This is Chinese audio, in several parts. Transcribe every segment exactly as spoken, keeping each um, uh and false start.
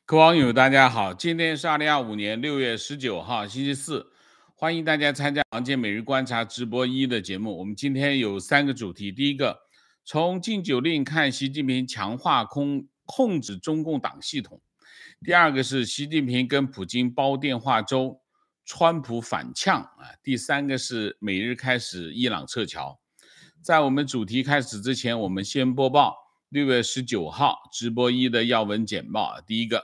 各位网友，大家好，今天是二零二五年六月十九号，星期四，欢迎大家参加王健每日观察直播一的节目。我们今天有三个主题，第一个，从禁酒令看习近平强化控控制中共党系统；第二个是习近平跟普京煲电话粥，川普反呛啊；第三个是美日开始伊朗撤侨。在我们主题开始之前，我们先播报六月十九号直播一的要闻简报。第一个，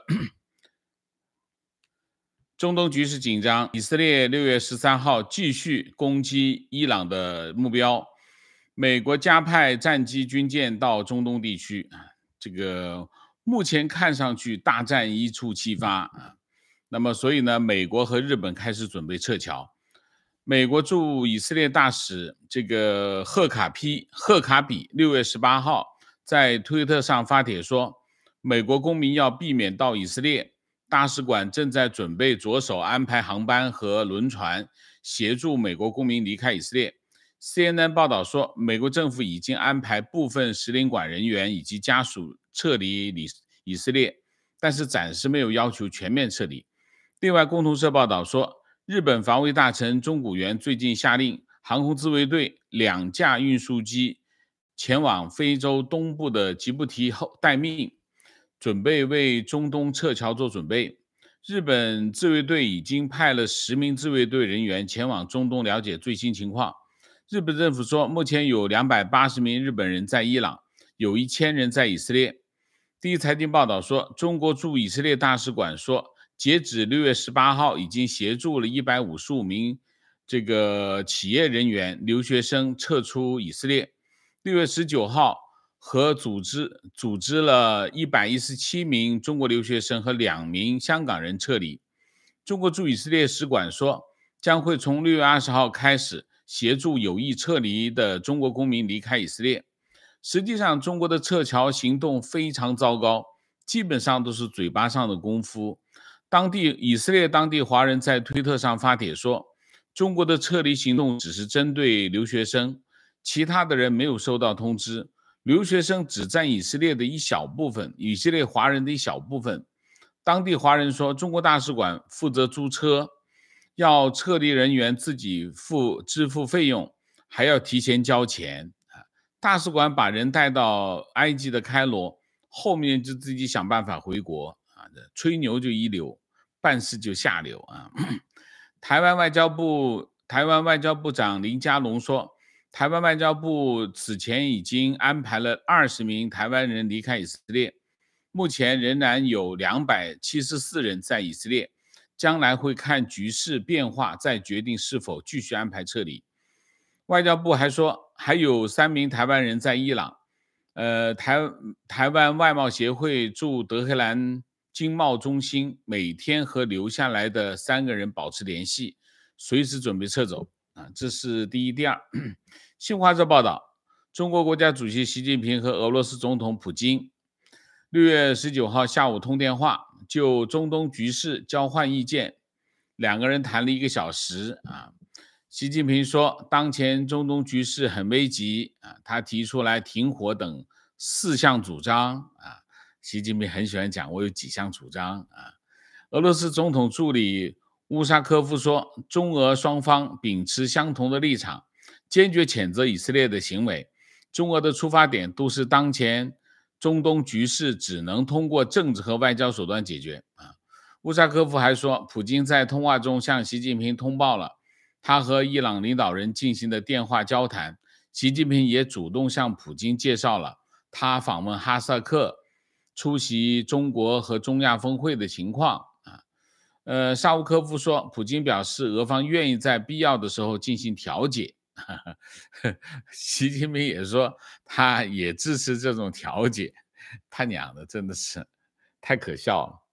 中东局势紧张，以色列六月十三号继续攻击伊朗的目标，美国加派战机军舰到中东地区，这个目前看上去大战一触即发。那么所以呢，美国和日本开始准备撤侨。美国驻以色列大使这个赫卡皮赫卡比六月十八号在推特上发帖说，美国公民要避免到以色列，大使馆正在准备着手安排航班和轮船协助美国公民离开以色列。C N N 报道说，美国政府已经安排部分使领馆人员以及家属撤离以色列，但是暂时没有要求全面撤离。另外，共同社报道说，日本防卫大臣中谷元最近下令航空自卫队两架运输机前往非洲东部的吉布提后待命，准备为中东撤侨做准备。日本自卫队已经派了十名自卫队人员前往中东了解最新情况。日本政府说，目前有两百八十名日本人在伊朗，有一千人在以色列。第一财经报道说，中国驻以色列大使馆说，截止六月十八号，已经协助了一百五十五名这个企业人员、留学生撤出以色列。六月十九号，和组织组织了一百一十七名中国留学生和两名香港人撤离。中国驻以色列使馆说，将会从六月二十号开始协助有意撤离的中国公民离开以色列。实际上，中国的撤侨行动非常糟糕，基本上都是嘴巴上的功夫。当地以色列当地华人在推特上发帖说，中国的撤离行动只是针对留学生，其他的人没有收到通知。留学生只占以色列的一小部分，以色列华人的一小部分。当地华人说，中国大使馆负责租车，要撤离人员自己付支付费用，还要提前交钱。大使馆把人带到埃及的开罗，后面就自己想办法回国啊，吹牛就一流，办事就下流啊。台湾外交部台湾外交部长林佳龙说，台湾外交部此前已经安排了二十名台湾人离开以色列，目前仍然有两百七十四人在以色列，将来会看局势变化再决定是否继续安排撤离。外交部还说，还有三名台湾人在伊朗。呃，台台湾外贸协会驻德黑兰经贸中心每天和留下来的三个人保持联系，随时准备撤走啊，这是第一。第二，新华社报道，中国国家主席习近平和俄罗斯总统普京六月十九号下午通电话，就中东局势交换意见，两个人谈了一个小时啊。习近平说，当前中东局势很危急啊，他提出来停火等四项主张啊。习近平很喜欢讲我有几项主张啊。俄罗斯总统助理乌沙科夫说，中俄双方秉持相同的立场，坚决谴责以色列的行为。中俄的出发点都是当前中东局势只能通过政治和外交手段解决啊。乌沙科夫还说，普京在通话中向习近平通报了他和伊朗领导人进行的电话交谈，习近平也主动向普京介绍了他访问哈萨克、出席中国和中亚峰会的情况啊。呃，沙乌科夫说，普京表示俄方愿意在必要的时候进行调解。习近平也说，他也支持这种调解。他娘的，真的是太可笑了，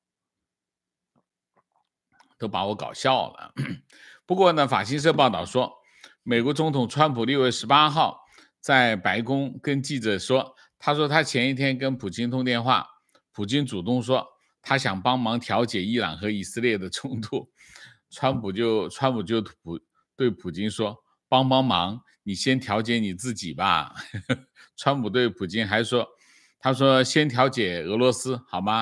都把我搞笑了。不过呢，法新社报道说，美国总统川普六月十八号在白宫跟记者说，他说他前一天跟普京通电话，普京主动说他想帮忙调解伊朗和以色列的冲突，川普就川普就普对普京说，帮帮忙，你先调解你自己吧。川普对普京还说，他说先调解俄罗斯好吗？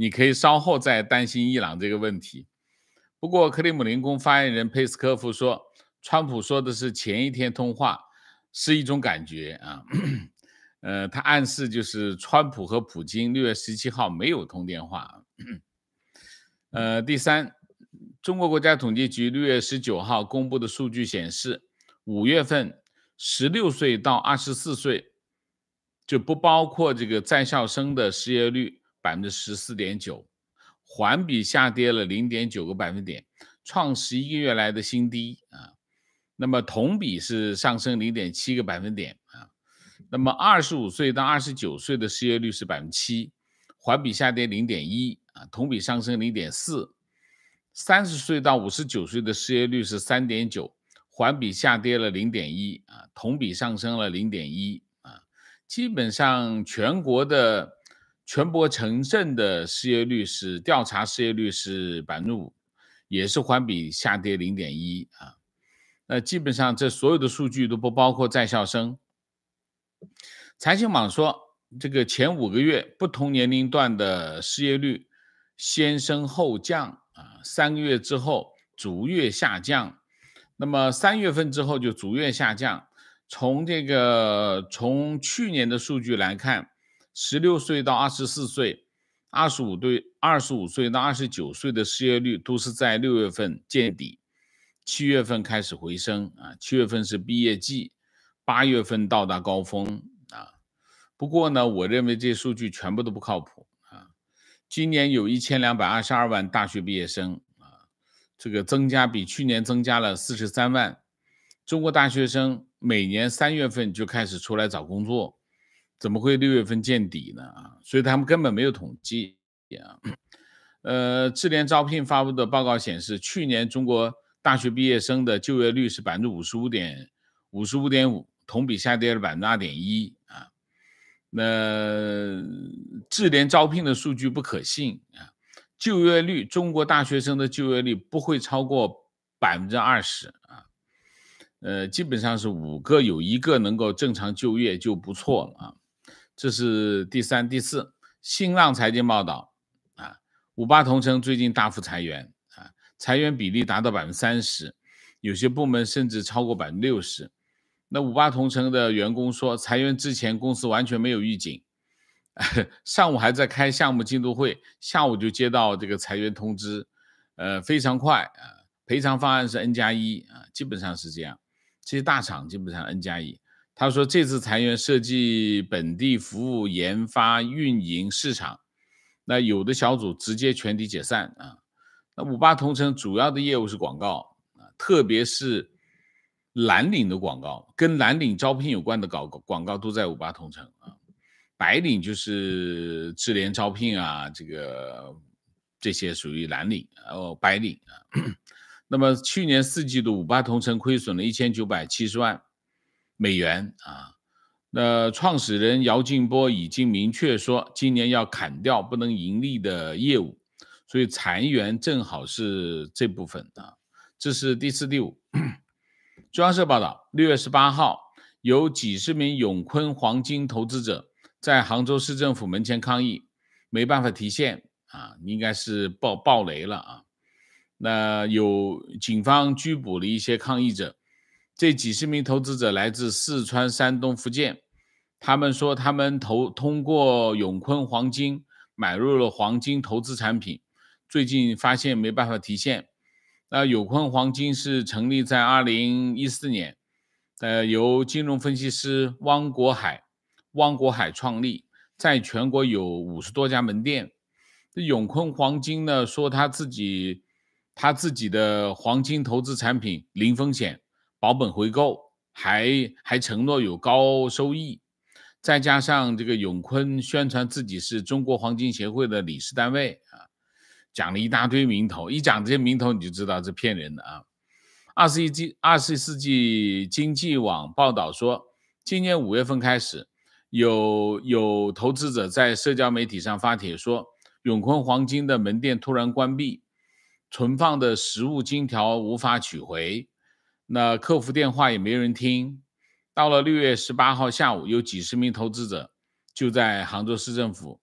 你可以稍后再担心伊朗这个问题。不过，克里姆林宫发言人佩斯科夫说，川普说的是前一天通话，是一种感觉啊。呃，他暗示就是川普和普京六月十七号没有通电话。呃，第三，中国国家统计局六月十九号公布的数据显示，五月份十六岁到二十四岁，就不包括这个在校生的失业率百分之十四点九，环比下跌了零点九个百分点，创十一个月来的新低啊。那么同比是上升零点七个百分点啊。那么二十五岁到二十九岁的失业率是百分之七，环比下跌零点一啊，同比上升零点四。三十岁到五十九岁的失业率是三点九，环比下跌了零点一啊，同比上升了零点一啊。基本上全国的全国城镇的失业率是调查失业率是百分之五，也是环比下跌零点一啊。那基本上这所有的数据都不包括在校生。财新网说，这个前五个月不同年龄段的失业率先升后降啊，三个月之后逐月下降。那么三月份之后就逐月下降。从这个从去年的数据来看，十六岁到二十四岁、二十五对二十五岁到二十九岁的失业率都是在六月份见底，七月份开始回升啊，七月份是毕业季，八月份到达高峰啊。不过呢，我认为这些数据全部都不靠谱啊。今年有一千两百二十二万大学毕业生啊，这个增加比去年增加了四十三万。中国大学生每年三月份就开始出来找工作，怎么会六月份见底呢？啊，所以他们根本没有统计啊。呃，智联招聘发布的报告显示，去年中国大学毕业生的就业率是百分之五十五点五十五点五，同比下跌了百分之二点一啊。那智联招聘的数据不可信啊，就业率，中国大学生的就业率不会超过百分之二十啊。呃，基本上是五个有一个能够正常就业就不错了啊。这是第三、第四。新浪财经报道啊，五八同城最近大幅裁员啊，裁员比例达到百分之三十，有些部门甚至超过百分之六十。那五八同城的员工说，裁员之前公司完全没有预警，上午还在开项目进度会，下午就接到这个裁员通知，呃，非常快啊。赔偿方案是 N 加一啊，基本上是这样。这些大厂基本上 N 加一。他说这次裁员涉及本地服务研发、运营、市场，那有的小组直接全体解散啊。那五八同城主要的业务是广告啊，特别是蓝领的广告，跟蓝领招聘有关的广广告都在五八同城啊。白领就是智联招聘啊，这个这些属于蓝领哦，白领啊。那么去年四季度五八同城亏损了一千九百七十万美元啊。那创始人姚劲波已经明确说，今年要砍掉不能盈利的业务，所以裁员正好是这部分啊。这是第四、第五。中央社报道，六月十八号，有几十名永坤黄金投资者在杭州市政府门前抗议，没办法提现啊，应该是爆爆雷了啊。那有警方拘捕了一些抗议者，这几十名投资者来自四川、山东、福建，他们说他们投通过永坤黄金买入了黄金投资产品，最近发现没办法提现。那永坤黄金是成立在二零一四年，呃，由金融分析师汪国海汪国海创立，在全国有五十多家门店。永坤黄金呢说他自己他自己的黄金投资产品零风险、保本回购，还还承诺有高收益。再加上这个永坤宣传自己是中国黄金协会的理事单位啊，讲了一大堆名头，一讲这些名头你就知道这骗人的啊。二十一世二十世纪经济网报道说，今年五月份开始，有有投资者在社交媒体上发帖说，永坤黄金的门店突然关闭，存放的实物金条无法取回，那客服电话也没人听。到了六月十八号下午，有几十名投资者就在杭州市政府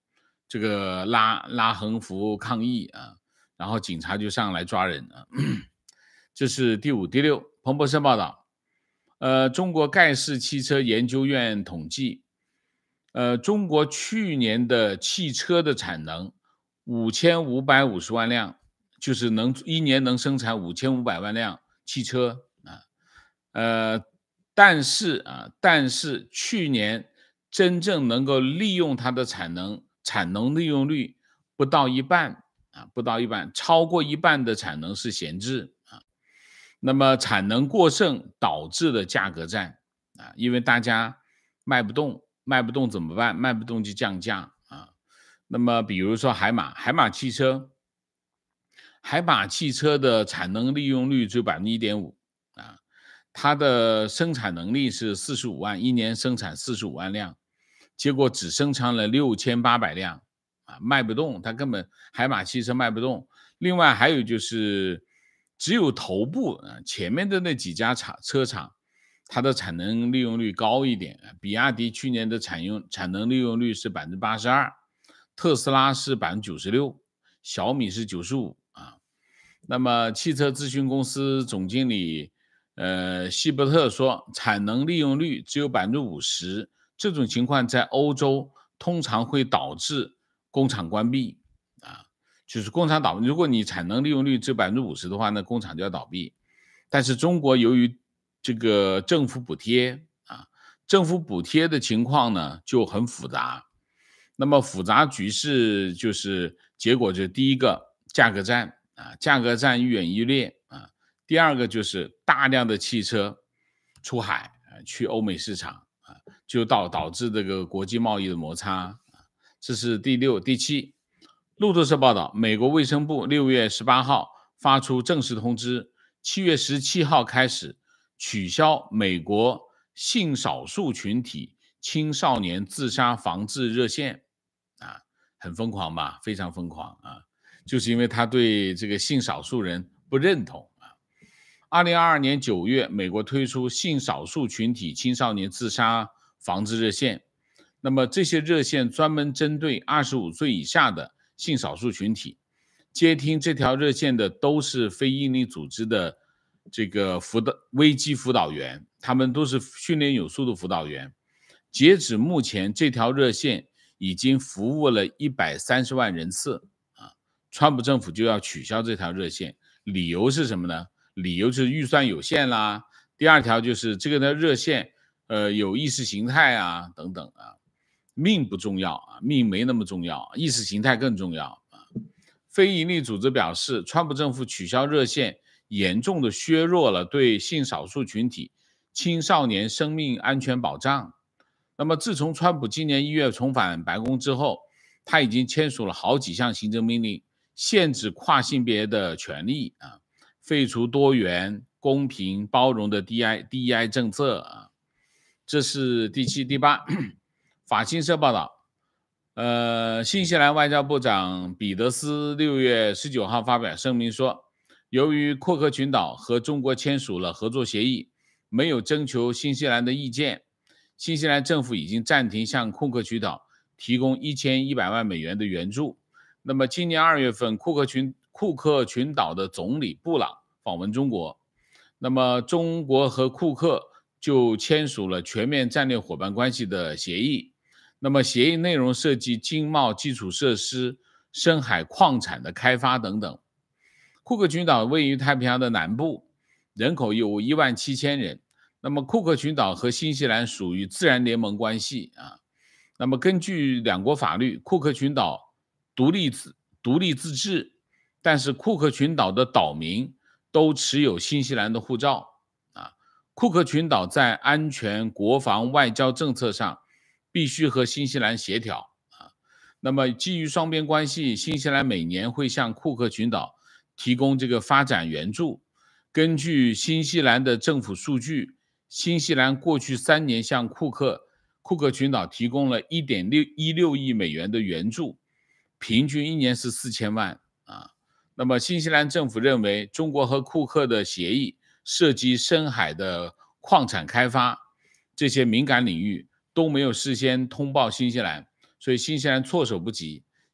这个拉拉横幅抗议啊，然后警察就上来抓人啊。这是第五、第六。彭博社报道，呃，中国盖世汽车研究院统计，呃，中国去年的汽车的产能五千五百五十万辆，就是能一年能生产五千五百万辆汽车啊，呃，但是啊，但是去年真正能够利用它的产能，产能利用率不到一半啊，不到一半，超过一半的产能是闲置啊。那么产能过剩导致的价格战啊，因为大家卖不动，卖不动怎么办？卖不动就降价啊。那么比如说海马，海马汽车，海马汽车的产能利用率只有百分之一点五啊，它的生产能力是四十五万，一年生产四十五万辆，结果只生产了六千八百辆啊，卖不动，它根本海马汽车卖不动。另外还有就是只有头部啊前面的那几家厂车厂，它的产能利用率高一点，比亚迪去年的产用产能利用率是百分之八十二，特斯拉是百分之九十六，小米是九十五啊。那么汽车咨询公司总经理呃希伯特说，产能利用率只有百分之五十，这种情况在欧洲通常会导致工厂关闭啊，就是工厂倒闭。如果你产能利用率只有百分之五十的话，那工厂就要倒闭。但是中国由于这个政府补贴啊，政府补贴的情况呢就很复杂。那么复杂局势就是结果就是第一个价格战啊，价格战愈演愈烈啊。第二个就是大量的汽车出海啊，去欧美市场啊，就导导致这个国际贸易的摩擦啊。这是第六、第七。路透社报道，美国卫生部六月十八号发出正式通知，七月十七号开始取消美国性少数群体青少年自杀防治热线啊，很疯狂吧？非常疯狂啊！就是因为他对这个性少数人不认同啊。二零二二年九月，美国推出性少数群体青少年自杀防治热线，那么这些热线专门针对二十五岁以下的性少数群体，接听这条热线的都是非营利组织的这个辅导危机辅导员，他们都是训练有素的辅导员。截止目前，这条热线已经服务了一百三十万人次啊。川普政府就要取消这条热线，理由是什么呢？理由是预算有限啦。第二条就是这个的热线，呃，有意识形态啊等等啊。命不重要啊，命没那么重要，意识形态更重要啊。非营利组织表示，川普政府取消热线，严重的削弱了对性少数群体青少年生命安全保障。那么，自从川普今年一月重返白宫之后，他已经签署了好几项行政命令，限制跨性别的权利啊，废除多元、公平、包容的 D I D E I 政策啊。这是第七、第八。法新社报道，呃，新西兰外交部长彼得斯六月十九号发表声明说，由于库克群岛和中国签署了合作协议，没有征求新西兰的意见，新西兰政府已经暂停向库克群岛提供一千一百万美元的援助。那么今年二月份，库克群库克群岛的总理布朗访问中国，那么中国和库克就签署了全面战略伙伴关系的协议。那么协议内容涉及经贸、基础设施、深海矿产的开发等等。库克群岛位于太平洋的南部，人口有一万七千人。那么库克群岛和新西兰属于自然联盟关系啊。那么根据两国法律，库克群岛独立自独立自治，但是库克群岛的岛民都持有新西兰的护照啊。库克群岛在安全、国防、外交政策上必须和新西兰协调啊。那么基于双边关系，新西兰每年会向库克群岛提供这个发展援助。根据新西兰的政府数据，新西兰过去三年向库克库克群岛提供了 一点一六亿美元的援助，平均一年是四千万啊。那么新西兰政府认为，中国和库克的协议涉及深海的矿产开发，这些敏感领域都没有事先通报新西兰，所以新西兰措手不及。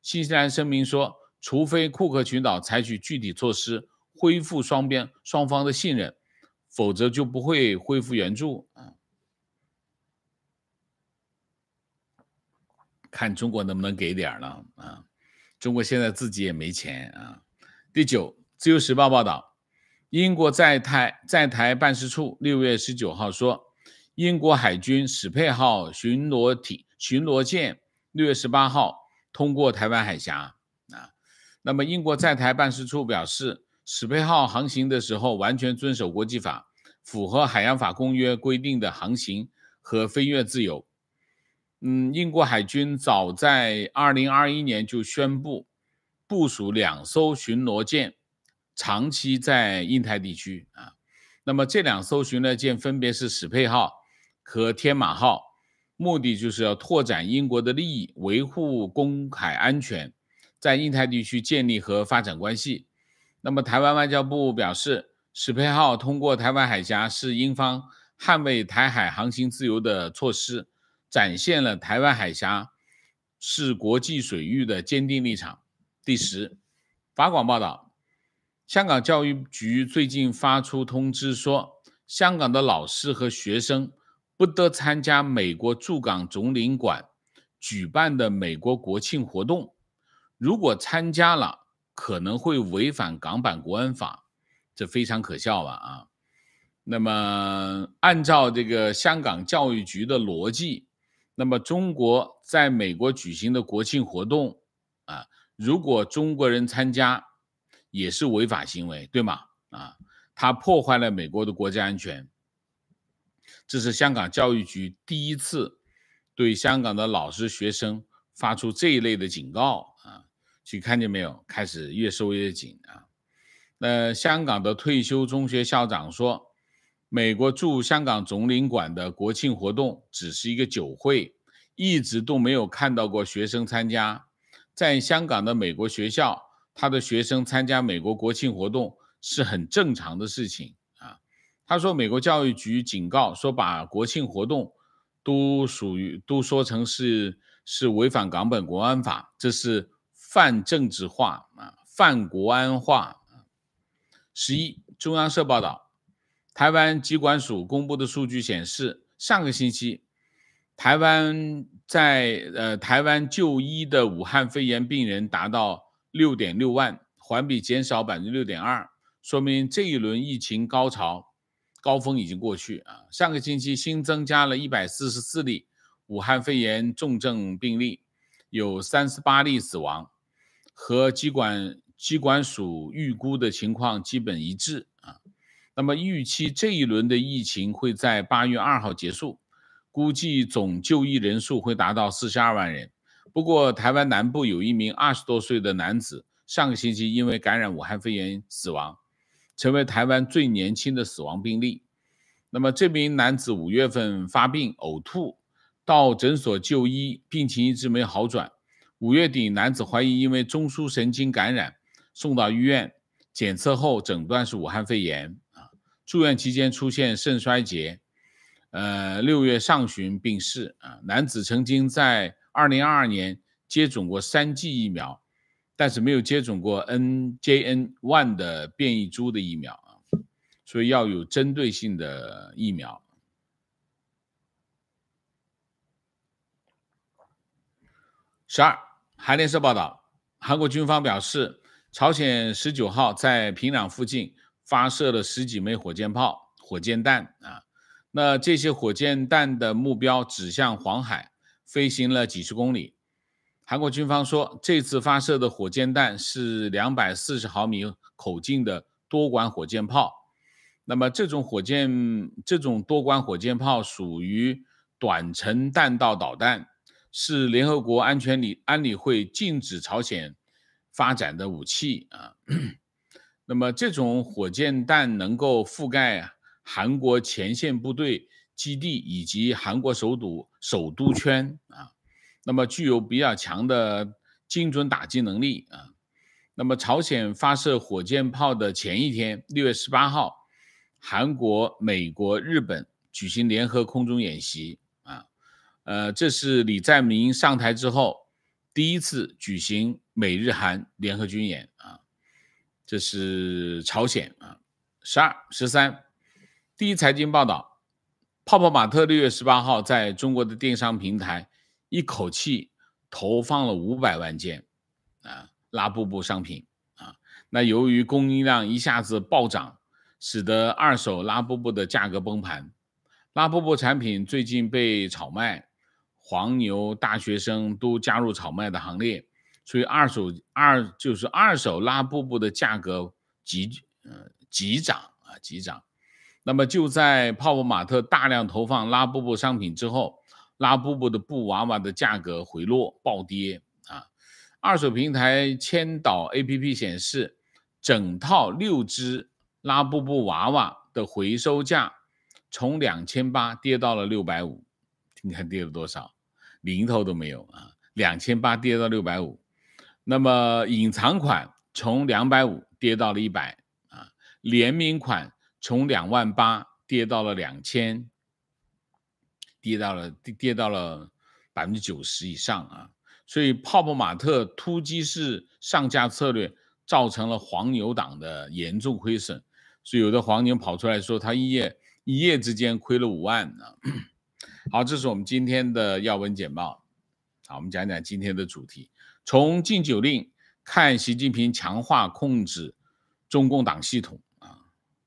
新西兰声明说，除非库克群岛采取具体措施恢复双边双方的信任，否则就不会恢复援助。看中国能不能给点了啊？中国现在自己也没钱啊。第九，自由时报报道，英国在台在台办事处六月十九号说，英国海军史佩号巡逻体巡逻舰六月十八号通过台湾海峡啊。那么英国在台办事处表示，史佩号航行的时候完全遵守国际法，符合海洋法公约规定的航行和飞越自由。嗯，英国海军早在二零二一年就宣布部署两艘巡逻舰，长期在印太地区啊。那么这两艘巡逻舰分别是史佩号和天马号，目的就是要拓展英国的利益，维护公海安全，在印太地区建立和发展关系。那么台湾外交部表示，史佩号通过台湾海峡是英方捍卫台海航行自由的措施，展现了台湾海峡是国际水域的坚定立场。第十，法广报道，香港教育局最近发出通知说，香港的老师和学生不得参加美国驻港总领馆举办的美国国庆活动，如果参加了，可能会违反港版国安法，这非常可笑吧啊！那么按照这个香港教育局的逻辑，那么中国在美国举行的国庆活动啊，如果中国人参加也是违法行为，对吗？啊，他破坏了美国的国家安全。这是香港教育局第一次对香港的老师学生发出这一类的警告啊，去看见没有，开始越收越紧啊。那香港的退休中学校长说，美国驻香港总领馆的国庆活动只是一个酒会，一直都没有看到过学生参加。在香港的美国学校，他的学生参加美国国庆活动是很正常的事情啊。他说，美国教育局警告说，把国庆活动都属于都说成是是违反港本国安法，这是泛政治化啊，泛国安化。十一，中央社报道，台湾疾管署公布的数据显示，上个星期台湾在呃台湾就医的武汉肺炎病人达到 六点六万，环比减少 百分之六点二， 说明这一轮疫情高潮高峰已经过去啊。上个星期新增加了一百四十四例武汉肺炎重症病例，有三十八例死亡，和疾管疾管署预估的情况基本一致啊。那么预期这一轮的疫情会在八月二号结束，估计总就医人数会达到四十二万人。不过台湾南部有一名二十多岁的男子，上个星期因为感染武汉肺炎死亡，成为台湾最年轻的死亡病例。那么这名男子五月份发病呕吐，到诊所就医，病情一直没有好转。五月底，男子怀疑因为中枢神经感染，送到医院检测后诊断是武汉肺炎啊。住院期间出现肾衰竭，呃，六月上旬病逝啊。男子曾经在二零二二年接种过三剂疫苗，但是没有接种过 N J N 一 的变异株的疫苗啊，所以要有针对性的疫苗。十二，韩联社报道，韩国军方表示，朝鲜十九号在平壤附近发射了十几枚火箭炮、火箭弹啊。那这些火箭弹的目标指向黄海，飞行了几十公里。韩国军方说，这次发射的火箭弹是两百四十毫米口径的多管火箭炮。那么这种火箭，这种多管火箭炮属于短程弹道导弹，是联合国安全理安理会禁止朝鲜发展的武器啊。那么这种火箭弹能够覆盖韩国前线部队基地以及韩国首都首都圈啊，那么具有比较强的精准打击能力啊。那么朝鲜发射火箭炮的前一天，六月十八号，韩国、美国、日本举行联合空中演习啊。呃，这是李在明上台之后第一次举行美日韩联合军演啊，这是朝鲜啊。十二、十三，第一财经报道，泡泡玛特六月十八号在中国的电商平台一口气投放了五百万件啊拉布布商品啊。那由于供应量一下子暴涨，使得二手拉布布的价格崩盘。拉布布产品最近被炒卖，黄牛、大学生都加入炒卖的行列，所以二手二就是二手拉布布的价格急呃急涨啊急涨。那么就在泡泡玛特大量投放拉布布商品之后，拉布布的布娃娃的价格回落暴跌啊。二手平台千岛 A P P 显示，整套六只拉布布娃娃的回收价从两千八百跌到了六百五十，你看跌了多少？零头都没有啊！两千八百跌到六百五十。那么隐藏款从两百五十跌到了一百啊，联名款从两万八跌到了两千，跌到了跌到了百分之九十以上啊！所以泡泡玛特突击式上架策略造成了黄牛党的严重亏损，所以有的黄牛跑出来说他一夜一夜之间亏了五万啊！好，这是我们今天的要闻简报。好，我们讲讲今天的主题，从禁酒令看习近平强化控制中共党系统啊。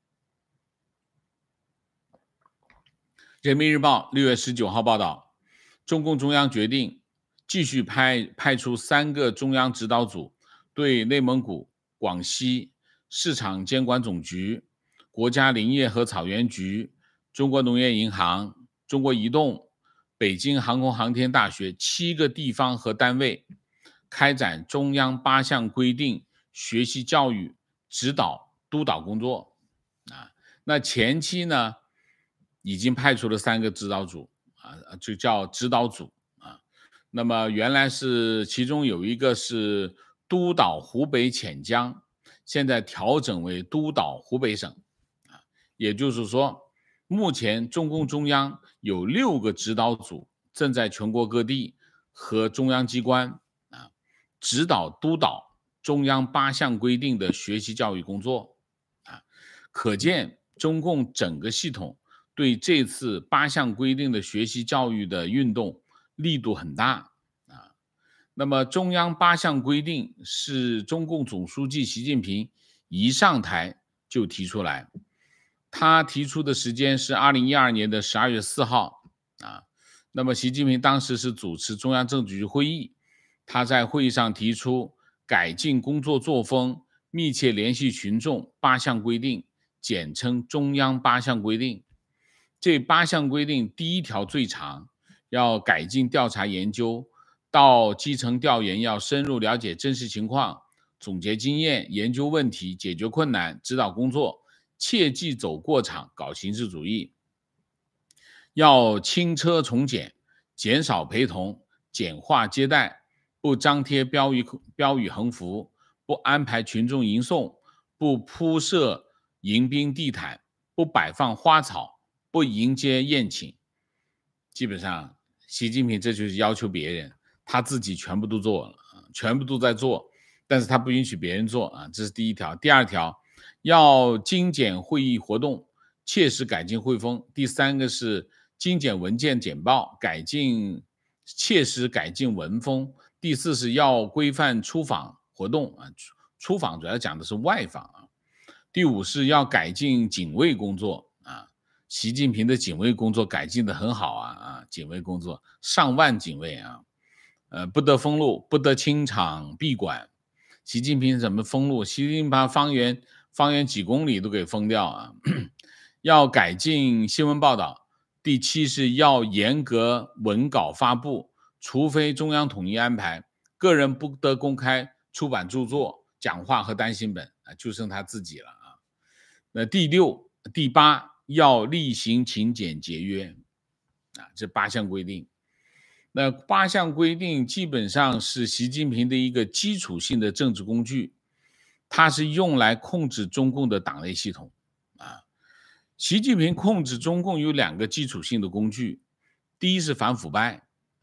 人民日报六月十九号报道，中共中央决定继续派派出三个中央指导组，对内蒙古、广西市场监管总局、国家林业和草原局、中国农业银行、中国移动、北京航空航天大学七个地方和单位开展中央八项规定学习教育指导督导工作啊。那前期呢，已经派出了三个指导组啊，就叫指导组啊。那么原来是其中有一个是督导湖北潜江，现在调整为督导湖北省啊。也就是说，目前中共中央有六个指导组正在全国各地和中央机关啊指导督导中央八项规定的学习教育工作啊。可见中共整个系统对这次八项规定的学习教育的运动力度很大啊。那么中央八项规定是中共总书记习近平一上台就提出来，他提出的时间是二零一二年的十二月四号啊。那么习近平当时是主持中央政治局会议，他在会议上提出改进工作作风，密切联系群众八项规定，简称中央八项规定。这八项规定第一条最长，要改进调查研究，到基层调研要深入了解真实情况，总结经验，研究问题，解决困难，指导工作，切忌走过场，搞形式主义。要轻车从简，减少陪同，简化接待，不张贴标语标语横幅，不安排群众迎送，不铺设迎宾地毯，不摆放花草，不迎接宴请。基本上习近平这就是要求别人，他自己全部都做了，全部都在做，但是他不允许别人做啊，这是第一条。第二条，要精简会议活动，切实改进会风。第三个是精简文件简报，改进切实改进文风。第四是要规范出访活动啊，出访主要讲的是外访啊。第五是要改进警卫工作啊，习近平的警卫工作改进的很好啊啊，警卫工作上万警卫啊，呃，不得封路，不得清场闭馆。习近平怎么封路？习近平把方圆方圆几公里都给封掉啊！要改进新闻报道。第七是要严格文稿发布，除非中央统一安排，个人不得公开出版著作、讲话和单行本啊，就剩他自己了啊。那第六、第八要厉行勤俭节约啊，这八项规定。那八项规定基本上是习近平的一个基础性的政治工具，它是用来控制中共的党内系统啊。习近平控制中共有两个基础性的工具，第一是反腐败啊，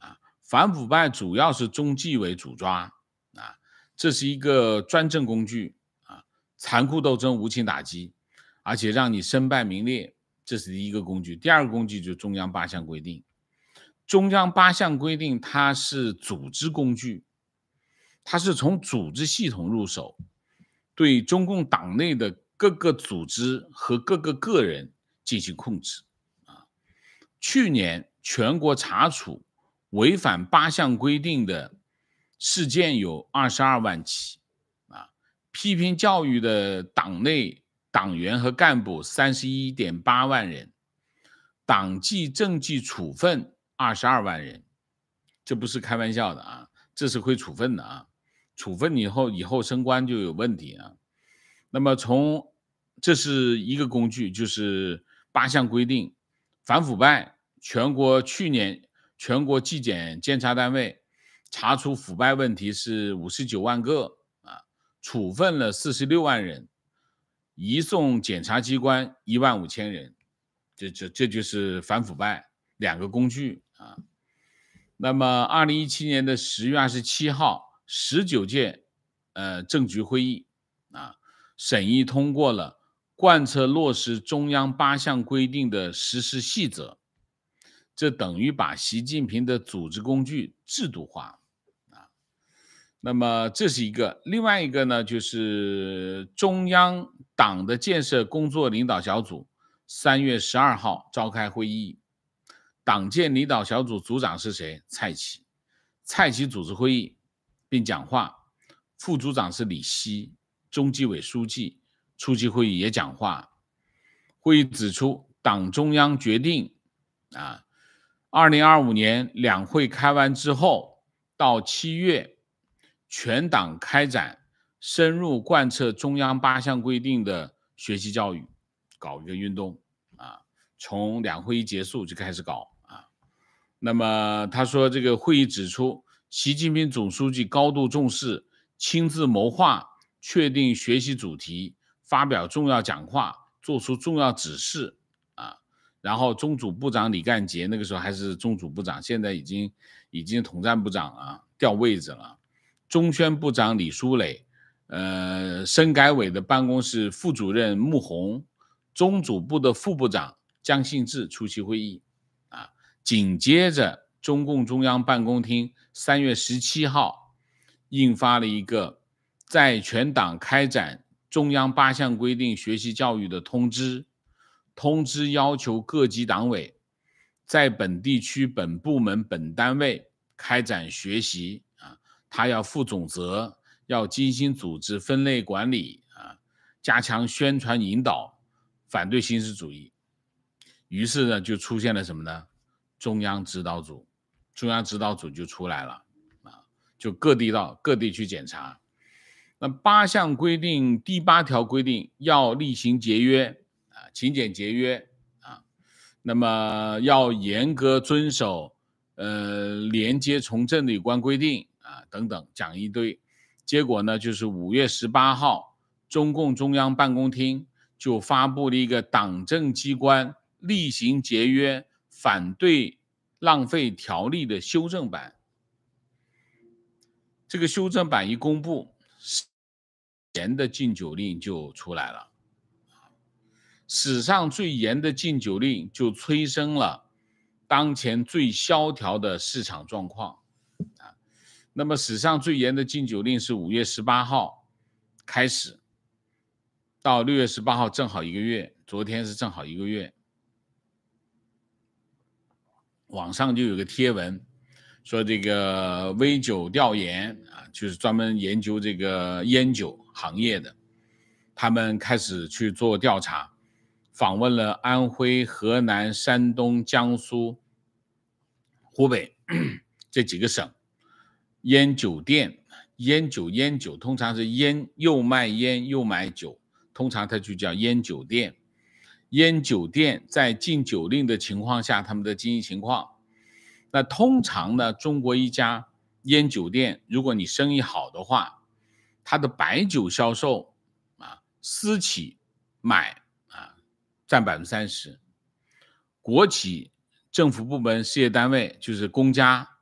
反腐败主要是中纪委主抓啊，这是一个专政工具啊，残酷斗争、无情打击，而且让你身败名裂，这是第一个工具。第二个工具就是中央八项规定。中央八项规定它是组织工具，它是从组织系统入手，对中共党内的各个组织和各个个人进行控制。去年全国查处违反八项规定的事件有二十二万起，啊，批评教育的党内党员和干部 三十一点八万人，党纪政纪处分二十二万人，这不是开玩笑的啊，这是会处分的啊，处分以后以后升官就有问题啊。那么从这是一个工具，就是八项规定，反腐败，全国去年全国纪检监察单位查处腐败问题是五十九万个啊，处分了四十六万人，移送检察机关一万五千人，这这这就是反腐败两个工具啊。那么二零一七年的十月二十七号，十九届呃政局会议啊，审议通过了贯彻落实中央八项规定的实施细则，这等于把习近平的组织工具制度化啊。那么这是一个，另外一个呢，就是中央党的建设工作领导小组三月十二号召开会议，党建领导小组组长是谁？蔡奇。蔡奇组织会议并讲话，副组长是李希，中纪委书记出席会议也讲话。会议指出，党中央决定啊，二零二五年两会开完之后，到七月，全党开展深入贯彻中央八项规定的学习教育，搞一个运动啊，从两会一结束就开始搞啊。那么他说，这个会议指出，习近平总书记高度重视，亲自谋划、确定学习主题，发表重要讲话，做出重要指示啊。然后中组部长李干杰那个时候还是中组部长，现在已经已经统战部长啊，调位置了。中宣部长李书磊，呃，深改委的办公室副主任穆红，中组部的副部长姜信治出席会议啊。紧接着，中共中央办公厅三月十七号印发了一个在全党开展中央八项规定学习教育的通知，通知要求各级党委在本地区、本部门、本单位开展学习啊，他要负总责，要精心组织、分类管理啊，加强宣传引导，反对形式主义。于是呢，就出现了什么呢？中央指导组，中央指导组就出来了啊，就各地到各地去检查。那八项规定第八条规定要厉行节约啊，勤俭节约啊，那么要严格遵守呃廉洁从政的有关规定啊等等，讲一堆。结果呢，就是五月十八号，中共中央办公厅就发布了一个党政机关厉行节约反对浪费条例的修正版。这个修正版一公布，严的禁酒令就出来了，史上最严的禁酒令就催生了当前最萧条的市场状况。那么史上最严的禁酒令是五月十八号开始，到六月十八号正好一个月，昨天是正好一个月。网上就有个贴文说，这个微酒调研啊，就是专门研究这个烟酒行业的，他们开始去做调查，访问了安徽、河南、山东、江苏、湖北这几个省。烟酒店，烟酒烟酒通常是烟又卖烟又买酒，通常它就叫烟酒店。烟酒店在禁酒令的情况下，他们的经营情况。那通常呢，中国一家烟酒店，如果你生意好的话，它的白酒销售啊，私企买啊占百分之三十，国企、政府部门、事业单位就是公家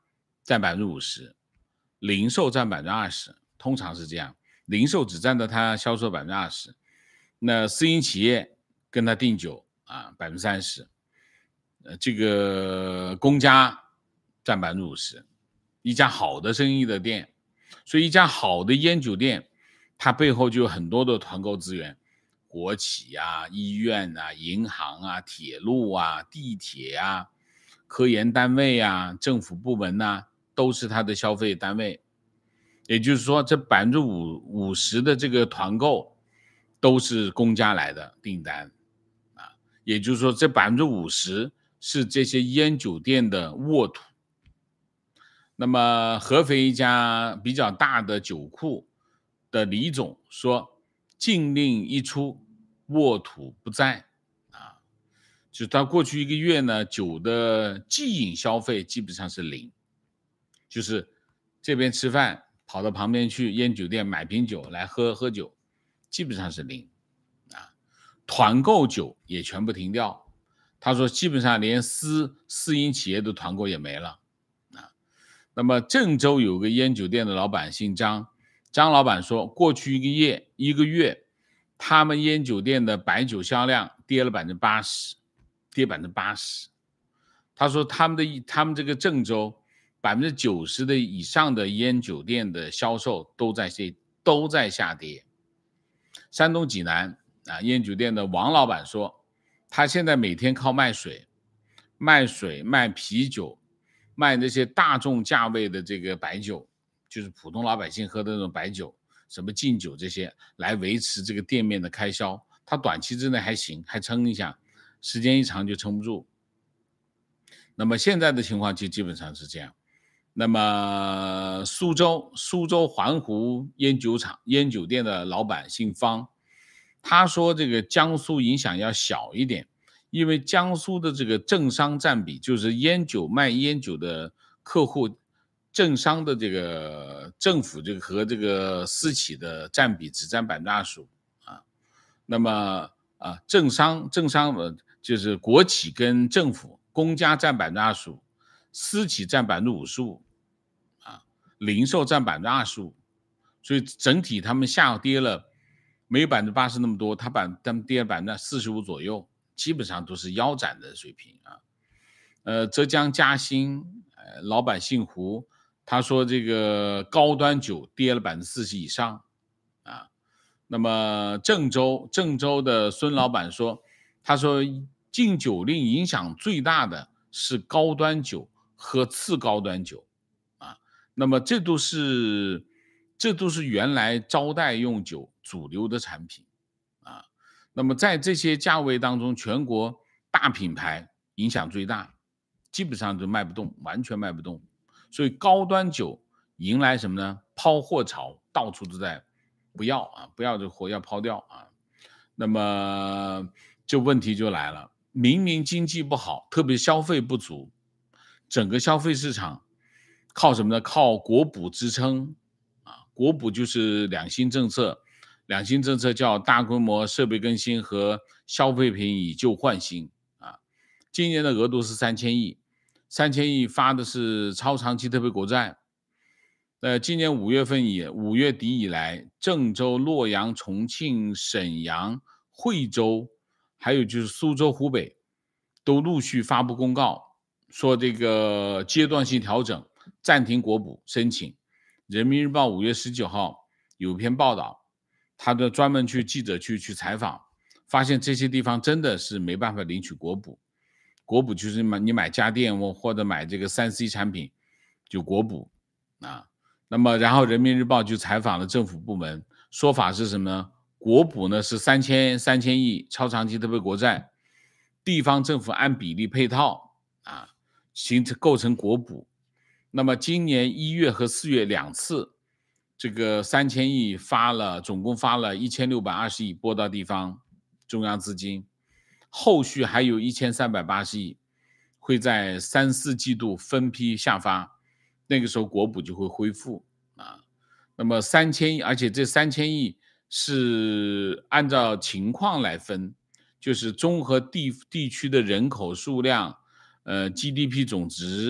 占百分之五十，零售占百分之二十，通常是这样，零售只占到它销售百分之二十，那私营企业跟他订酒啊百分之三十，呃，这个公家占百分之五十，一家好的生意的店，所以一家好的烟酒店，它背后就有很多的团购资源，国企啊、医院啊、银行啊、铁路啊、地铁啊、科研单位啊、政府部门啊，都是它的消费单位。也就是说，这百分之五五十的这个团购都是公家来的订单啊，也就是说，这百分之五十是这些烟酒店的沃土。那么合肥一家比较大的酒库的李总说，禁令一出，沃土不在啊，就到过去一个月呢，酒的即饮消费基本上是零，就是这边吃饭跑到旁边去烟酒店买瓶酒来喝喝酒，基本上是零啊，团购酒也全部停掉。他说基本上连私私营企业的团购也没了啊。那么郑州有个烟酒店的老板姓张，张老板说过去一个月一个月他们烟酒店的白酒销量跌了百分之八十，跌百分之八十。他说他们的他们这个郑州百分之九十的以上的烟酒店的销售都在都在下跌。山东济南啊，烟酒店的王老板说，他现在每天靠卖水、卖水、卖啤酒、卖那些大众价位的这个白酒，就是普通老百姓喝的那种白酒，什么敬酒这些，来维持这个店面的开销。他短期之内还行，还撑一下，时间一长就撑不住。那么现在的情况就基本上是这样。那么苏州苏州环湖烟酒厂烟酒店的老板姓方，他说这个江苏影响要小一点，因为江苏的这个政商占比，就是烟酒卖烟酒的客户，政商的这个政府这个和这个私企的占比只占百分之二十五啊。那么啊，政商政商就是国企跟政府，公家占百分之二十五，私企占百分之五十五，啊，零售占百分之二十五，所以整体他们下跌了，没有百分之八十那么多，他把他们跌了百分之四十五左右，基本上都是腰斩的水平啊。呃，浙江嘉兴，呃，老板姓胡，他说这个高端酒跌了百分之四十以上啊。那么郑州郑州的孙老板说，他说禁酒令影响最大的是高端酒和次高端酒啊。那么这都是这都是原来招待用酒主流的产品啊。那么在这些价位当中，全国大品牌影响最大，基本上就卖不动，完全卖不动。所以高端酒迎来什么呢？抛货潮，到处都在不要啊，不要这货要抛掉啊。那么这问题就来了，明明经济不好，特别消费不足，整个消费市场靠什么呢？靠国补支撑啊。国补就是两新政策，两新政策叫大规模设备更新和消费品以旧换新啊。今年的额度是三千亿，三千亿发的是超长期特别国债。呃，今年五月份以五月底以来，郑州、洛阳、重庆、沈阳、惠州，还有就是苏州、湖北，都陆续发布公告，说这个阶段性调整，暂停国补申请。人民日报五月十九号有篇报道，他的专门去记者去去采访，发现这些地方真的是没办法领取国补。国补就是买你买家电或者买这个 三 C 产品就国补啊。那么然后人民日报就采访了政府部门，说法是什么呢？国补呢是三千三千亿超长期特别国债，地方政府按比例配套啊，形成构成国补。那么今年一月和四月两次，这个三千亿发了，总共发了一千六百二十亿拨到地方中央资金，后续还有一千三百八十亿会在三四季度分批下发，那个时候国补就会恢复啊。那么三千亿，而且这三千亿是按照情况来分，就是综合地地区的人口数量、呃 G D P 总值、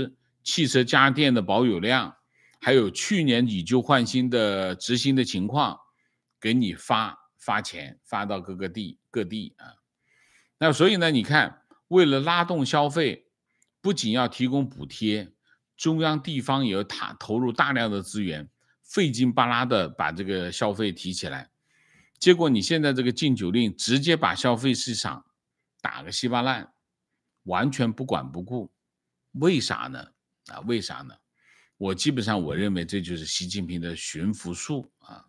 汽车家电的保有量，还有去年以旧换新的执行的情况，给你发发钱，发到各个地各地啊。那所以呢，你看，为了拉动消费，不仅要提供补贴，中央地方也要塔投入大量的资源，费劲巴拉的把这个消费提起来。结果你现在这个禁酒令直接把消费市场打个稀巴烂，完全不管不顾，为啥呢？啊，为啥呢？我基本上我认为这就是习近平的驯服术啊。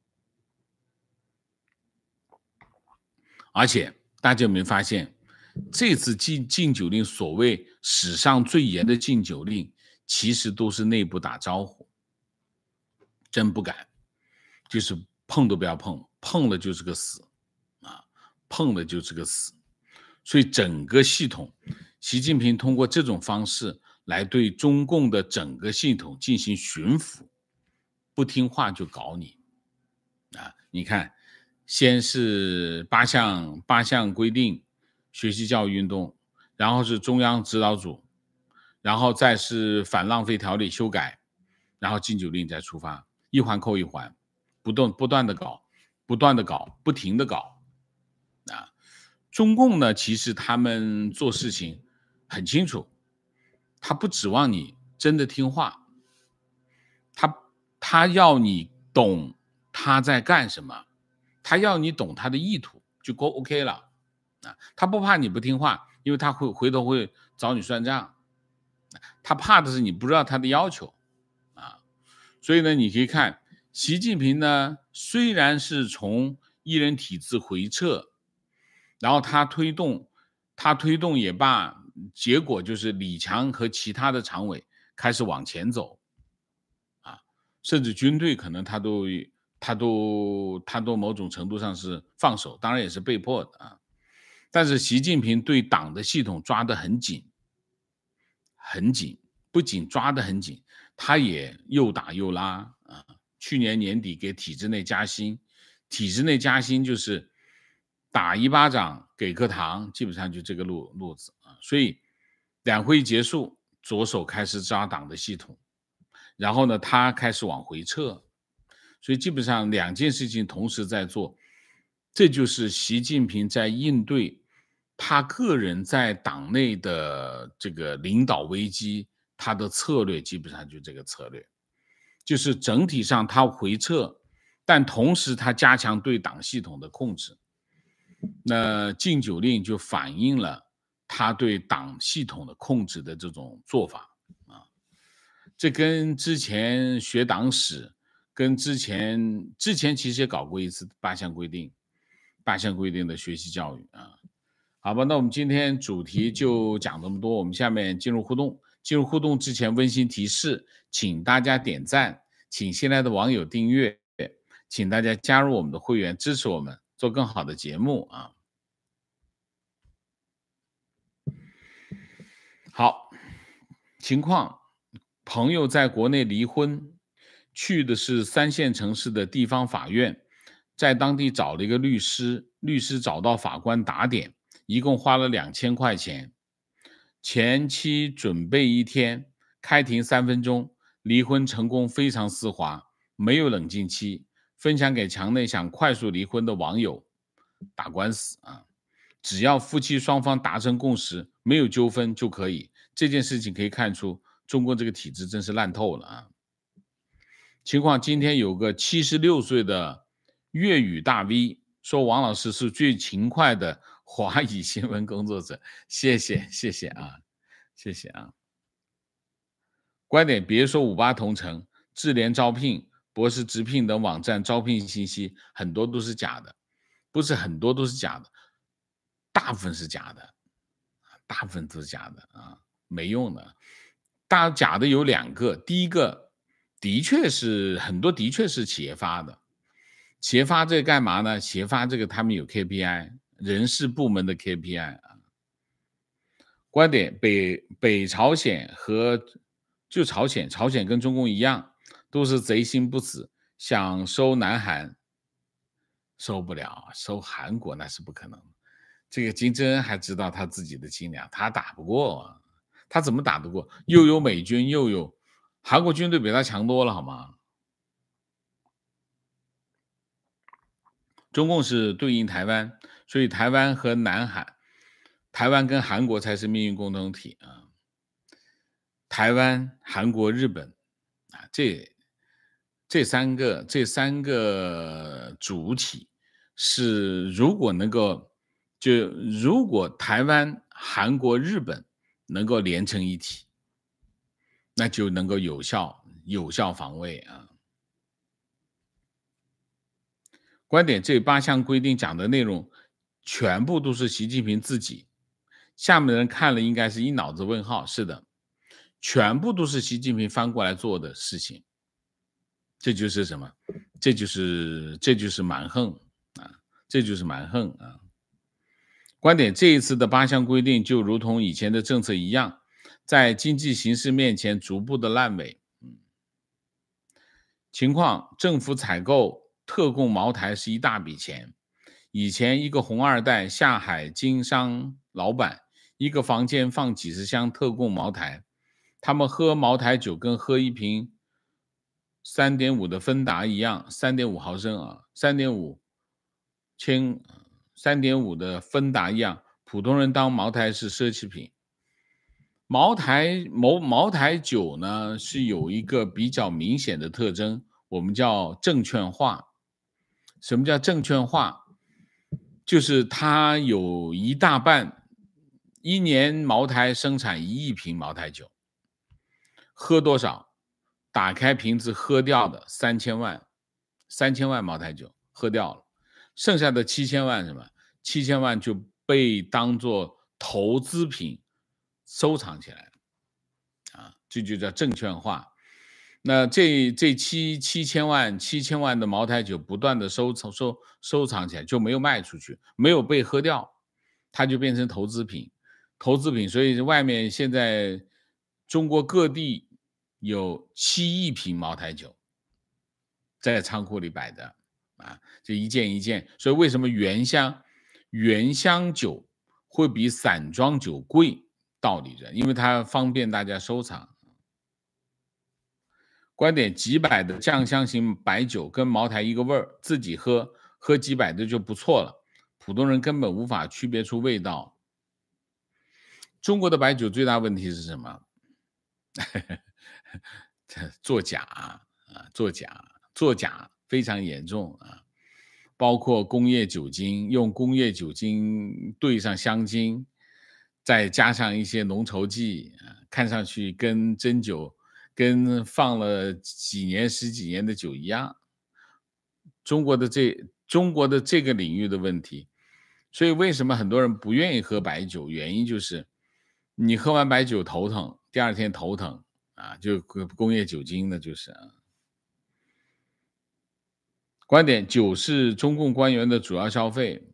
而且大家有没有发现，这次禁禁酒令所谓史上最严的禁酒令，其实都是内部打招呼，真不敢，就是碰都不要碰，碰了就是个死啊，碰了就是个死。所以整个系统，习近平通过这种方式来对中共的整个系统进行驯服，不听话就搞你啊！你看，先是八项八项规定学习教育运动，然后是中央指导组，然后再是反浪费条例修改，然后禁酒令再出发，一环扣一环，不断不断的搞，不断的搞，不停的搞啊！中共呢，其实他们做事情很清楚，他不指望你真的听话，他他要你懂他在干什么，他要你懂他的意图就够 OK 了啊！他不怕你不听话，因为他会回头会找你算账，他怕的是你不知道他的要求啊！所以呢，你可以看习近平呢，虽然是从一人体制回撤。然后他推动，他推动也罢，结果就是李强和其他的常委开始往前走，啊，甚至军队可能他都他都他都某种程度上是放手，当然也是被迫的啊。但是习近平对党的系统抓得很紧，很紧，不仅抓得很紧，他也又打又拉啊。去年年底给体制内加薪，体制内加薪就是。打一巴掌给颗糖，基本上就这个路路子啊。所以两会结束，左手开始抓党的系统，然后呢，他开始往回撤，所以基本上两件事情同时在做，这就是习近平在应对他个人在党内的这个领导危机，他的策略基本上就这个策略，就是整体上他回撤，但同时他加强对党系统的控制。那禁酒令就反映了他对党系统的控制的这种做法啊，这跟之前学党史，跟之前之前其实也搞过一次八项规定，八项规定的学习教育啊。好吧，那我们今天主题就讲这么多，我们下面进入互动。进入互动之前，温馨提示，请大家点赞，请新来的网友订阅，请大家加入我们的会员，支持我们。做更好的节目啊！好，情况，朋友在国内离婚，去的是三线城市的地方法院，在当地找了一个律师，律师找到法官打点，一共花了两千块钱。前期准备一天，开庭三分钟，离婚成功，非常丝滑，没有冷静期。分享给墙内想快速离婚的网友，打官司啊，只要夫妻双方达成共识，没有纠纷就可以。这件事情可以看出，中国这个体制真是烂透了啊！情况今天有个七十六岁的粤语大 V 说，王老师是最勤快的华语新闻工作者，谢谢谢谢啊，谢谢啊！观点别说五八同城、智联招聘、博士直聘等网站招聘信息很多都是假的，不是很多都是假的，大部分是假的，大部分都是假的啊，没用的。大假的有两个，第一个的确是很多的确是企业发的，企业发这个干嘛呢？企业发这个他们有 K P I， 人事部门的 K P I 啊。观点北北朝鲜和就朝鲜，朝鲜跟中共一样，都是贼心不死，想收南韩，收不了，收韩国那是不可能。这个金正恩还知道他自己的斤两，他打不过， 他怎么打得过？又有美军，又有韩国军队比他强多了，好吗？中共是对应台湾，所以台湾和南海，台湾跟韩国才是命运共同体啊。台湾、韩国、日本啊，这这三个这三个主体是如果能够就如果台湾、韩国、日本能够连成一体，那就能够有效有效防卫啊。观点这八项规定讲的内容，全部都是习近平自己。下面的人看了应该是一脑子问号，是的，全部都是习近平翻过来做的事情。这就是什么？这就是这就是蛮横啊！这就是蛮横啊！观点这一次的八项规定就如同以前的政策一样，在经济形势面前逐步的烂尾。嗯，情况，政府采购特供茅台是一大笔钱。以前一个红二代下海经商老板，一个房间放几十箱特供茅台，他们喝茅台酒跟喝一瓶 三点五 的芬达一样 ,三点五 毫升啊 ,三点五 千 ,三点五 的芬达一样，普通人当茅台是奢侈品。茅台茅茅台酒呢是有一个比较明显的特征，我们叫证券化。什么叫证券化？就是它有一大半，一年茅台生产一亿瓶茅台酒，喝多少？打开瓶子喝掉的三千万，三千万茅台酒喝掉了，剩下的七千万什么？七千万就被当作投资品收藏起来啊，这就叫证券化。那这这七七千万七千万的茅台酒不断的收藏收收藏起来，就没有卖出去，没有被喝掉，它就变成投资品，投资品。所以外面现在中国各地有七亿瓶茅台酒在仓库里摆的啊，这一件一件。所以为什么原香原香酒会比散装酒贵？道理着，因为它方便大家收藏。观点，几百的酱香型白酒跟茅台一个味儿，自己喝喝几百的就不错了，普通人根本无法区别出味道。中国的白酒最大问题是什么？作假啊，作假，作假非常严重啊！包括工业酒精，用工业酒精兑上香精，再加上一些浓稠剂，看上去跟真酒。跟放了几年十几年的酒一样，中国的这中国的这个领域的问题，所以为什么很多人不愿意喝白酒？原因就是你喝完白酒头疼，第二天头疼啊，就工业酒精的，就是啊。观点，酒是中共官员的主要消费。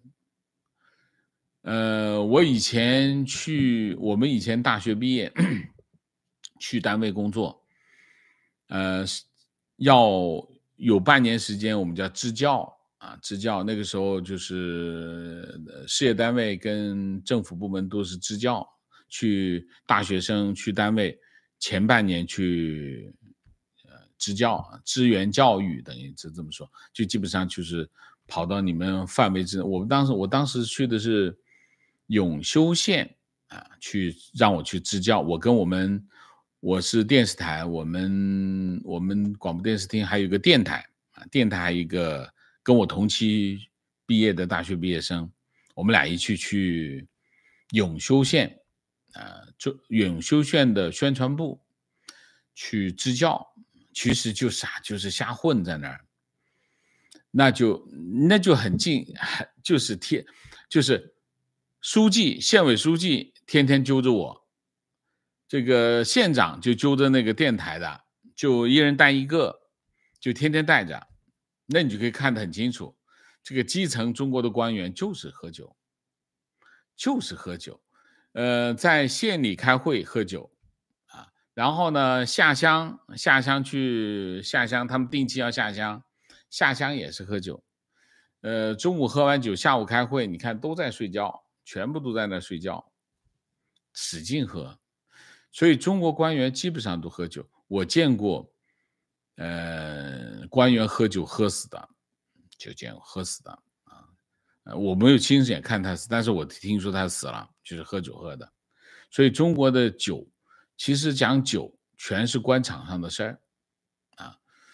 呃，我以前去，我们以前大学毕业去单位工作。呃，要有半年时间，我们叫支教啊，支教。那个时候就是事业单位跟政府部门都是支教，去大学生去单位前半年去呃支教，支援教育，等于是这么说，就基本上就是跑到你们范围之内。我们当时我当时去的是永修县啊，去让我去支教，我跟我们。我是电视台，我们我们广播电视厅还有一个电台啊，电台还有一个跟我同期毕业的大学毕业生，我们俩一起去永修县啊，就永修县的宣传部去支教，其实就傻就是瞎混在那儿，那就那就很近，就是天就是书记县委书记天天揪着我。这个县长就揪着那个电台的，就一人带一个，就天天带着，那你就可以看得很清楚，这个基层中国的官员就是喝酒，就是喝酒，呃，在县里开会喝酒啊，然后呢下乡下乡去下乡，他们定期要下乡，下乡也是喝酒，呃，中午喝完酒，下午开会，你看都在睡觉，全部都在那睡觉，使劲喝。 所以中国官员基本上都喝酒，我见过，呃，官员喝酒喝死的，就见过喝死的啊。呃，我没有亲眼看他死，但是我听说他死了，就是喝酒喝的。所以中国的酒，其实讲酒全是官场上的事儿啊。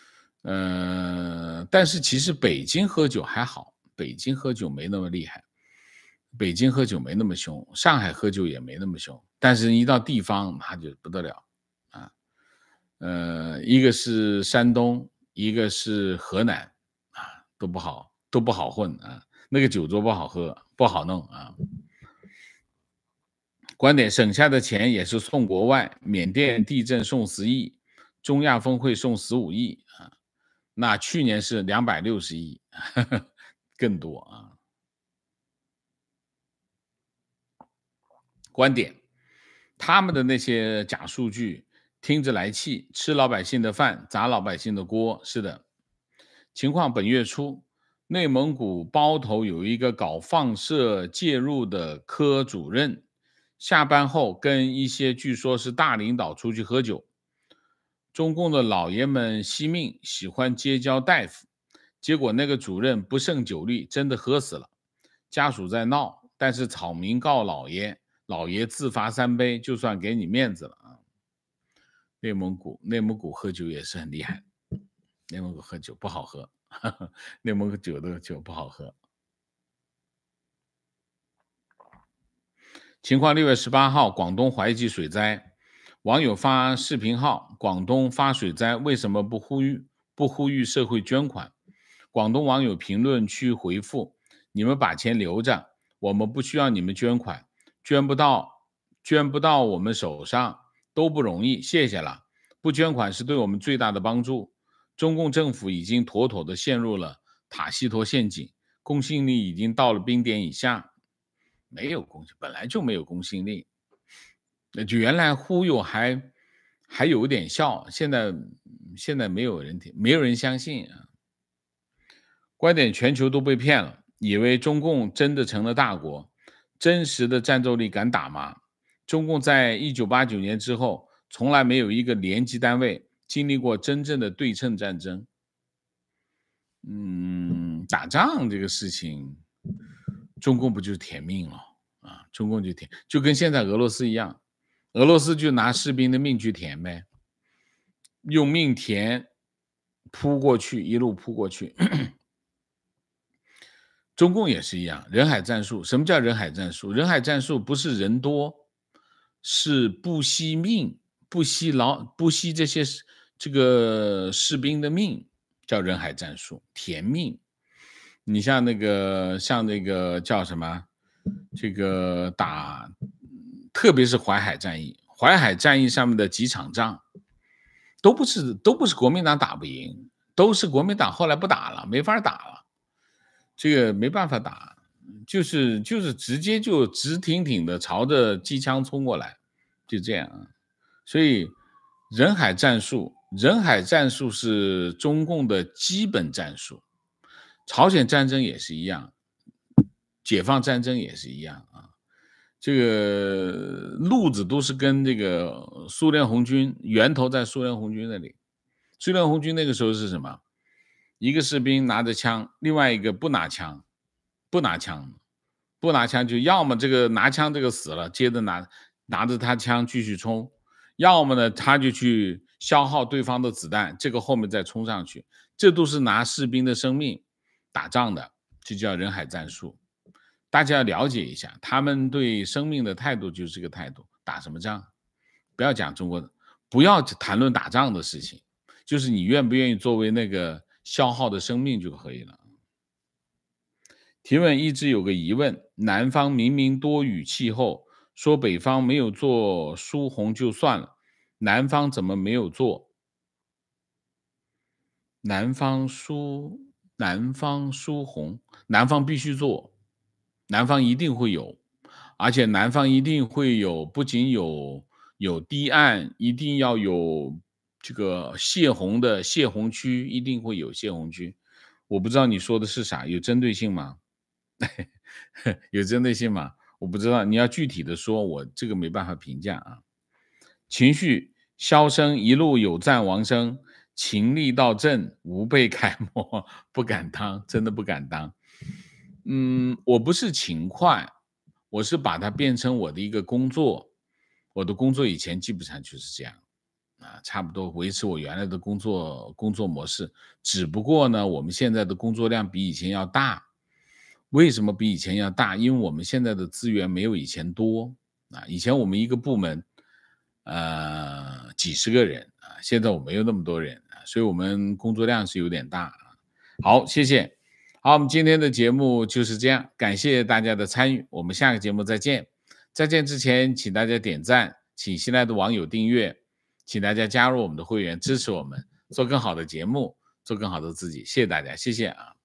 呃，但是其实北京喝酒还好，北京喝酒没那么厉害，北京喝酒没那么凶，上海喝酒也没那么凶，但是一到地方那就不得了啊。呃，一个是山东，一个是河南啊，都不好，都不好混啊，那个酒桌不好喝，不好弄啊。观点省下的钱也是送国外，缅甸地震送十亿，中亚峰会送十五亿啊，那去年是两百六十亿，呵呵更多啊。观点，他们的那些假数据听着来气，吃老百姓的饭，砸老百姓的锅。是的，情况本月初，内蒙古包头有一个搞放射介入的科主任，下班后跟一些据说是大领导出去喝酒。中共的老爷们惜命，喜欢结交大夫，结果那个主任不胜酒力，真的喝死了。家属在闹，但是草民告老爷，老爷自罚三杯，就算给你面子了啊。内蒙古，内蒙古喝酒也是很厉害，内蒙古喝酒不好喝，呵呵内蒙古酒的酒不好喝。情况六月十八号，广东怀集水灾，网友发视频号：广东发水灾，为什么不呼吁不呼吁社会捐款？广东网友评论区回复：你们把钱留着，我们不需要你们捐款，捐不到捐不到我们手上都不容易，谢谢了。不捐款是对我们最大的帮助。中共政府已经妥妥的陷入了塔西佗陷阱，公信力已经到了冰点以下。没有公信，本来就没有公信力。那就原来忽悠还还有点效，现在现在没有人听，没有人相信啊。观点全球都被骗了，以为中共真的成了大国，真实的战斗力敢打吗？中共在一九八九年之后，从来没有一个连级单位经历过真正的对称战争。嗯，打仗这个事情，中共不就是填命了啊？中共就填，就跟现在俄罗斯一样，俄罗斯就拿士兵的命去填呗，用命填，扑过去，一路扑过去。中共也是一样，人海战术。什么叫人海战术？人海战术不是人多，是不惜命，不惜劳，不惜这些这个士兵的命，叫人海战术，填命。你像那个像那个叫什么，这个打，特别是淮海战役，淮海战役上面的几场仗，都不是都不是国民党打不赢，都是国民党后来不打了，没法打了。这个没办法打，就是就是直接就直挺挺的朝着机枪冲过来，就这样啊。所以人海战术，人海战术是中共的基本战术，朝鲜战争也是一样，解放战争也是一样啊。这个路子都是跟这个苏联红军，源头在苏联红军那里。苏联红军那个时候是什么？一个士兵拿着枪，另外一个不拿枪，不拿枪，不拿枪，就要么这个拿枪这个死了，接着拿拿着他枪继续冲，要么呢他就去消耗对方的子弹，这个后面再冲上去，这都是拿士兵的生命打仗的，这叫人海战术。大家要了解一下，他们对生命的态度就是这个态度。打什么仗？不要讲中国的，不要谈论打仗的事情，就是你愿不愿意作为那个消耗的生命就可以了。提问一直有个疑问，南方明明多雨气候，说北方没有做疏洪就算了，南方怎么没有做？南方疏南方疏洪，南方必须做，南方一定会有，而且南方一定会有，不仅有有堤岸，一定要有这个泄洪的泄洪区，一定会有泄洪区。我不知道你说的是啥，有针对性吗？有针对性吗？我不知道，你要具体的说，我这个没办法评价啊。 情绪销声一路有赞王声，情力到正无被楷模，不敢当，真的不敢当。嗯，我不是勤快，我是把它变成我的一个工作。我的工作以前基本上就是这样，啊，差不多维持我原来的工作工作模式。只不过呢，我们现在的工作量比以前要大。为什么比以前要大？因为我们现在的资源没有以前多。啊，以前我们一个部门，呃，几十个人啊，现在我没有那么多人啊，所以我们工作量是有点大啊。好，谢谢。好，我们今天的节目就是这样，感谢大家的参与，我们下个节目再见。再见之前，请大家点赞，请新来的网友订阅，请大家加入我们的会员，支持我们做更好的节目，做更好的自己。谢谢大家，谢谢啊。